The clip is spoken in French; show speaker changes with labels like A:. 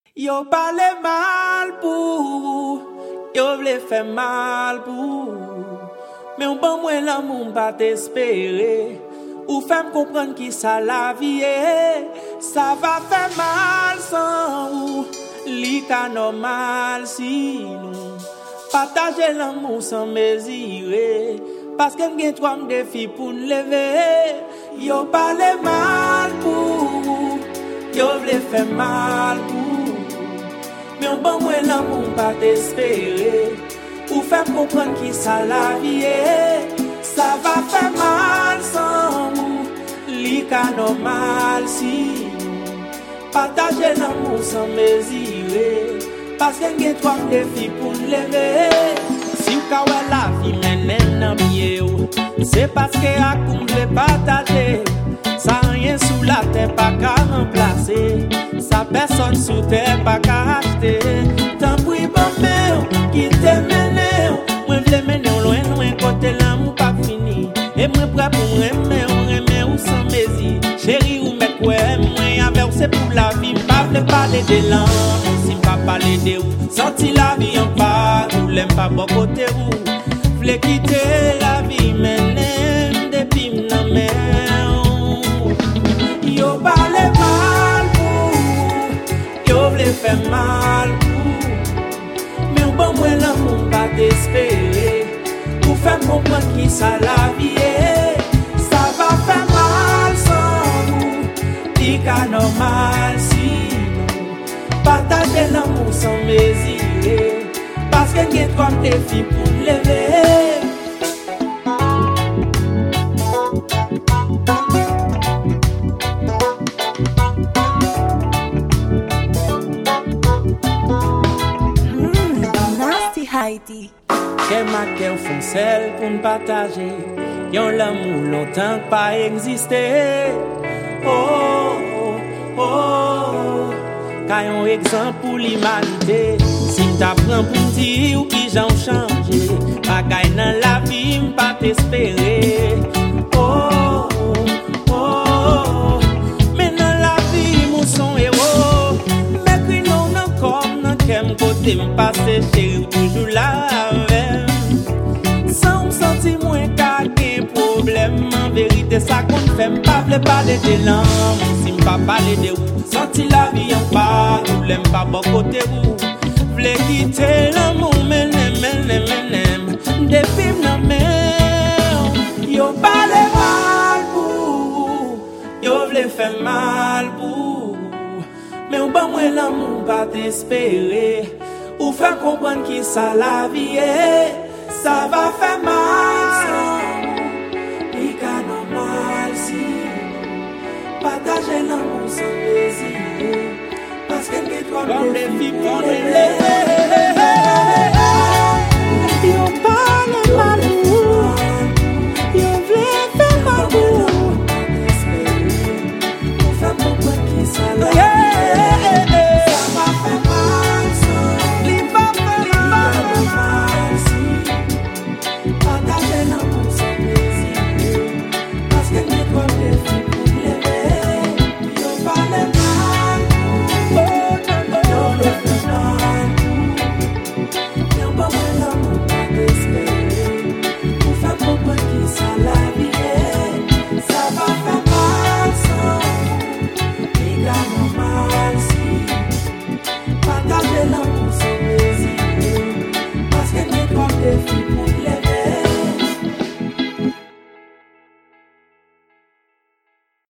A: Yo parle mal pour, yo vle fait mal pour. Mais on bon moi l'amour pas t'espérer. Ou femme comprendre qui ça la vie est. Ça va faire mal sans ou. Li ka normal si nous partager l'amour sans mesurer. Parce que m'gen trois défis pour nous lever. Yo parle mal pour, yo vle fait mal pour. Mais on bon moi l'amour pas t'espérer. Ou faire comprendre qui ça la vie est. Ça va faire mal sans nous. Li ka normal si nous partager l'amour sans mesurer. Parce que y a trois défis pour nous lever. Si vous avez la vie mène dans pied, c'est parce que à qu'on veut partager. Ça rien sous la terre pas qu'à remplacer. Ça personne sous terre pas qu'à acheter. Tant pis bon qui te mène. Moi v'le mène loin loin côté l'amour pas fini. Et moi prêt pour aimer ou sans mesure. Chérie ou mec ouais moi avec c'est pour la vie. Pas v'le parler de l'amour si pas parler de ou. Senti la vie en pas ou l'aime pas bon côté ou. V'le quitter la vie mène depuis m'nan mer. Yo parle mal pour, yo vle fait mal pour. Mais on bon moi l'amour pas t'espérer. Pour faire comprendre qui ça la vie est. Ça va faire mal sans nous. Dit qu'à normal si nous partager l'amour sans mesurer. Parce qu'il y a trop de défis pour lever.
B: Haïti.
A: Que ma cœur font celle pour nous partager. Yon l'amour longtemps pas existé. Oh, oh, oh. Car yon exemple pour l'humanité. Si m't'apprends pour dire qui j'en changé. Bagay dans la vie m'pas t'espérer. Oh, oh, oh. Mais dans la vie mon son héros. Mais que non comme non qu'aime côté m'passe chérie toujours là avec. Sans me sentir moins qu'à qu'un problème. En vérité ça qu'on fait m'pas vle parler de l'amour. Si m'pas parler de ou. Senti la vie en pas. Ou l'aime pas bon côté ou. Vle quitter l'amour menem. Depuis m'nan mer. Yo parle mal pour. Yo vle fait mal pour. Mais on bon moi l'amour pas t'espérer. Ou faire comprendre qui ça la vie est. Ça va faire mal sans nous. Li ka normal si nous partager l'amour sans désir. Parce que les trois défis pour nous lever.